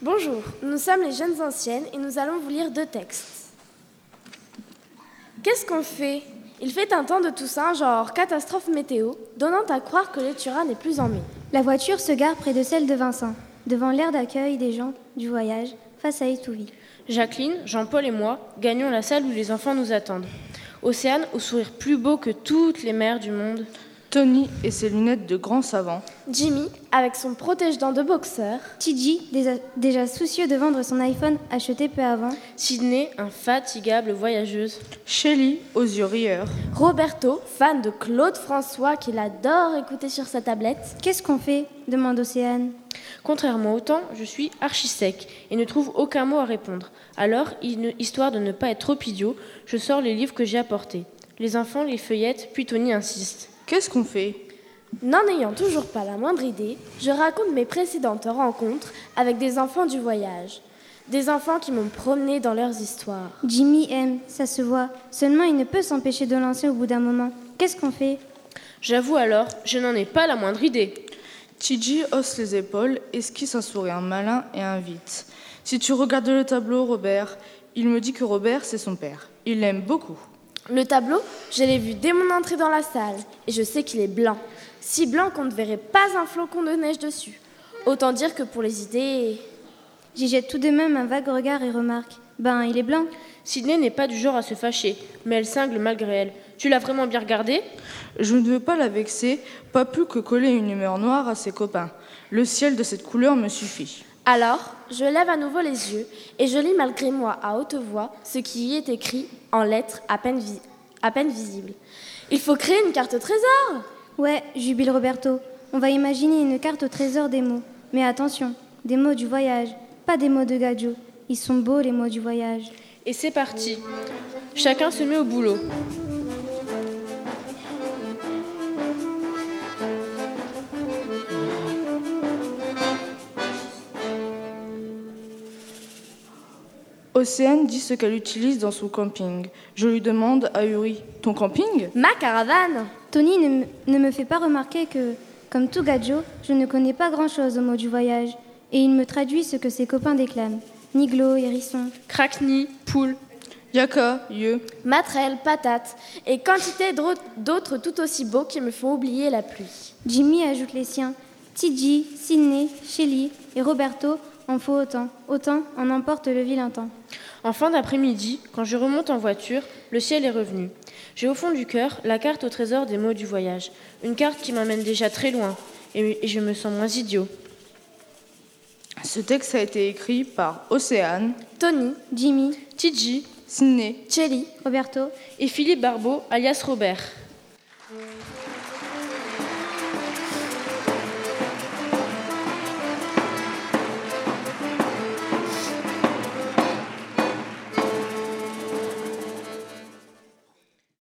Bonjour, nous sommes les jeunes anciennes et nous allons vous lire 2 textes. Qu'est-ce qu'on fait ? Il fait un temps de Toussaint, genre catastrophe météo, donnant à croire que le Turin n'est plus en mai. La voiture se gare près de celle de Vincent, devant l'aire d'accueil des gens du voyage, face à Étouville. Jacqueline, Jean-Paul et moi gagnons la salle où les enfants nous attendent. Océane, au sourire plus beau que toutes les mères du monde. Tony et ses lunettes de grand savant. Jimmy, avec son protège-dents de boxeur. Tiji, déjà soucieux de vendre son iPhone acheté peu avant. Sydney, infatigable voyageuse. Shelly, aux yeux rieurs. Roberto, fan de Claude François qu'il adore écouter sur sa tablette. Qu'est-ce qu'on fait ? Demande Océane. Contrairement au temps, je suis archi sec et ne trouve aucun mot à répondre. Alors, histoire de ne pas être trop idiot, je sors les livres que j'ai apportés. Les enfants les feuillettent, puis Tony insiste. Qu'est-ce qu'on fait ? N'en ayant toujours pas la moindre idée, je raconte mes précédentes rencontres avec des enfants du voyage. Des enfants qui m'ont promené dans leurs histoires. Jimmy aime, ça se voit. Seulement, il ne peut s'empêcher de lancer au bout d'un moment. Qu'est-ce qu'on fait ? J'avoue alors, je n'en ai pas la moindre idée. Tiji hausse les épaules, esquisse un sourire malin et invite. Si tu regardes le tableau, Robert, il me dit que Robert, c'est son père. Il l'aime beaucoup. Le tableau, je l'ai vu dès mon entrée dans la salle, et je sais qu'il est blanc. Si blanc qu'on ne verrait pas un flocon de neige dessus. Autant dire que pour les idées... J'y jette tout de même un vague regard et remarque. Ben, il est blanc. Sydney n'est pas du genre à se fâcher, mais elle cingle malgré elle. Tu l'as vraiment bien regardé ? Je ne veux pas la vexer, pas plus que coller une humeur noire à ses copains. Le ciel de cette couleur me suffit. Alors, je lève à nouveau les yeux et je lis malgré moi à haute voix ce qui y est écrit en lettres à peine visibles. Il faut créer une carte au trésor ! Ouais, jubile Roberto. On va imaginer une carte au trésor des mots. Mais attention, des mots du voyage, pas des mots de Gadjo. Ils sont beaux les mots du voyage. Et c'est parti. Chacun se met au boulot. Océane dit ce qu'elle utilise dans son camping. Je lui demande ahuri, ton camping ? Ma caravane ! Tony ne me fait pas remarquer que, comme tout Gadjo, je ne connais pas grand-chose aux mots du voyage. Et il me traduit ce que ses copains déclament. Niglo, hérisson. Craqueni, poule. Yaka, yeux. Matrelle, patate et quantité d'autres tout aussi beaux qui me font oublier la pluie. Jimmy ajoute les siens. Tiji, Sydney, Shelly et Roberto en faut autant. Autant en emporte le vilain temps. En fin d'après-midi, quand je remonte en voiture, le ciel est revenu. J'ai au fond du cœur la carte au trésor des mots du voyage. Une carte qui m'emmène déjà très loin. Et je me sens moins idiot. Ce texte a été écrit par Océane, Tony, Jimmy, Tiji, Sydney, Shelly, Roberto et Philippe Barbeau, alias Robert.